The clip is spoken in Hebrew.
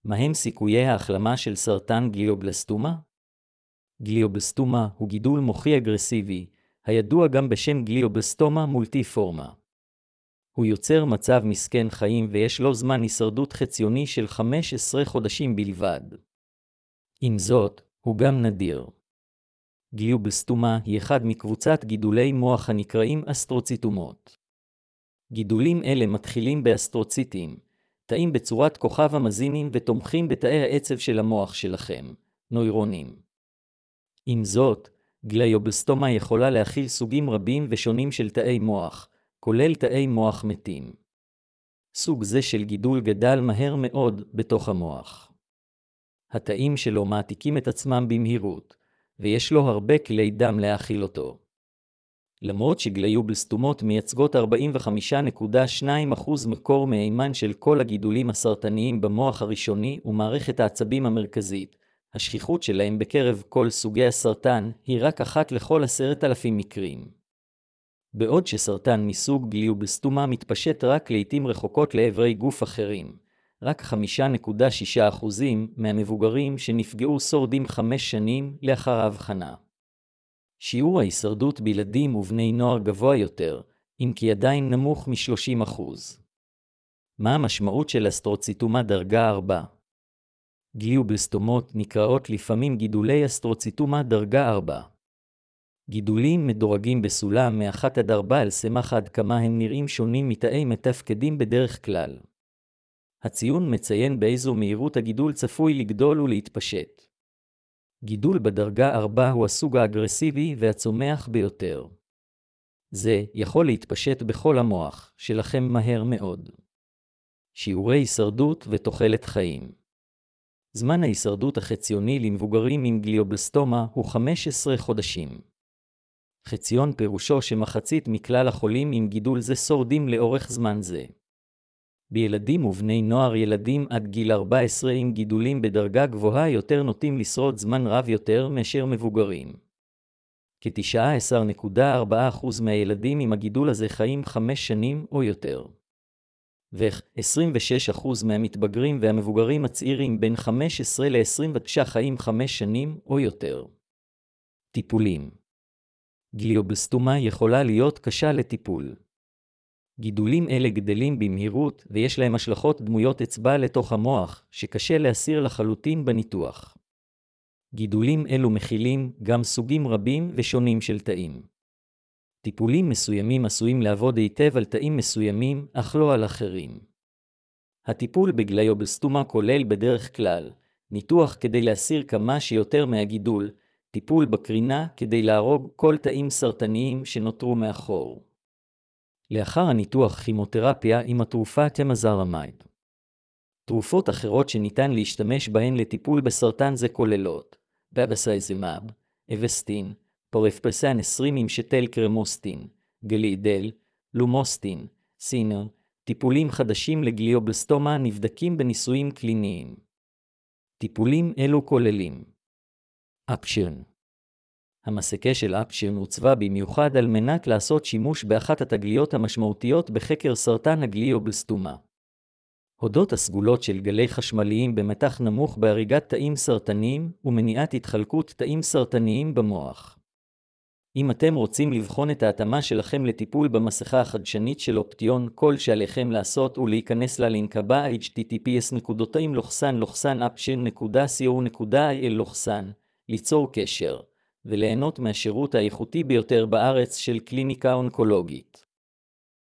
מהם סיכויי ההחלמה של סרטן גליובלסטומה? גליובלסטומה הוא גידול מוחי אגרסיבי, הידוע גם בשם גליובלסטומה מולטיפורמה. הוא יוצר מצב מסכן חיים ויש לו זמן הישרדות חציוני של 15 חודשים בלבד. עם זאת, הוא גם נדיר. גליובלסטומה היא אחד מקבוצת גידולי מוח הנקראים אסטרוציטומות. גידולים אלה מתחילים באסטרוציטים, תאים בצורת כוכב המזינים ותומכים בתאי העצב של המוח שלכם, נוירונים. עם זאת, גליובלסטומה יכולה להכיל סוגים רבים ושונים של תאי מוח, כולל תאי מוח מתים. סוג זה של גידול גדל מהר מאוד בתוך המוח. התאים שלו מעתיקים את עצמם במהירות, ויש לו הרבה כלי דם להאכיל אותו. למרות שגליובלסטומות מייצגות 45.2% מקור מהימן של כל הגידולים הסרטניים במוח הראשוני ומערכת העצבים המרכזית, השכיחות שלהם בקרב כל סוגי הסרטן היא רק 1 לכל 10,000 מקרים. בעוד שסרטן מסוג גליובלסטומה מתפשט רק לעתים רחוקות לעברי גוף אחרים, רק 5.6% מהמבוגרים שנפגעו שורדים 5 שנים לאחר ההבחנה. שיעור ההישרדות בילדים ובני נוער גבוה יותר, אם כי עדיין נמוך מ-30%. מה המשמעות של אסטרוציטומה דרגה 4? גליובלסטומות נקראות לפעמים גידולי אסטרוציטומה דרגה 4. גידולים מדורגים בסולם מ-1 עד 4 על סמך עד כמה הם נראים שונים מתאי מתפקדים בדרך כלל. הציון מציין באיזו מהירות הגידול צפוי לגדול ולהתפשט. גידול בדרגה 4 הוא הסוג האגרסיבי והצומח ביותר. זה יכול להתפשט בכל המוח שלכם מהר מאוד. שיעורי הישרדות ותוחלת חיים. זמן ההישרדות החציוני למבוגרים עם גליובלסטומה הוא 15 חודשים. חציון פירושו שמחצית מכלל החולים עם גידול זה שורדים לאורך זמן זה. בילדים ובני נוער ילדים עד גיל 14 עם גידולים בדרגה גבוהה יותר נוטים לשרוד זמן רב יותר מאשר מבוגרים. כ-19.4% מהילדים עם הגידול הזה חיים 5 שנים או יותר. ו-26% מהמתבגרים והמבוגרים הצעירים בין 15 ל-29 חיים 5 שנים או יותר. טיפולים. גליובלסטומה יכולה להיות קשה לטיפול. גידולים אלה גדלים במהירות ויש להם השלכות דמויות אצבע לתוך המוח שקשה להסיר לחלוטין בניתוח. גידולים אלו מכילים גם סוגים רבים ושונים של תאים. טיפולים מסוימים עשויים לעבוד היטב על תאים מסוימים אך לא על אחרים. הטיפול בגליובלסטומה כולל בדרך כלל ניתוח כדי להסיר כמה שיותר מהגידול, טיפול בקרינה כדי להרוג כל תאים סרטניים שנותרו מאחור. לאחר הניתוח כימותרפיה עם התרופה טמזרמיד. תרופות אחרות שניתן להשתמש בהן לטיפול בסרטן זה כוללות בבסייזמאב, אבסטין, פורפרסן 20 עם שתל קרמוסטין, גלידל, לומוסטין, סינר. טיפולים חדשים לגליובלסטומה נבדקים בניסויים קליניים. טיפולים אלו כוללים אפשרן. המסקה של אפשרן הוצבה במיוחד על מנת לעשות שימוש באחת התגליות המשמעותיות בחקר סרטן הגליובלסטומה. הודות הסגולות של גלי חשמליים במתח נמוך בהריגת תאים סרטניים ומניעת התחלקות תאים סרטניים במוח. אם אתם רוצים לבחון את ההתאמה שלכם לטיפול במסכה החדשנית של אופטיון, כל שעליכם לעשות הוא להיכנס ללינק הבא https://aption.co.il/, ליצור קשר, וליהנות מהשירות האיכותי ביותר בארץ של קליניקה אונקולוגית.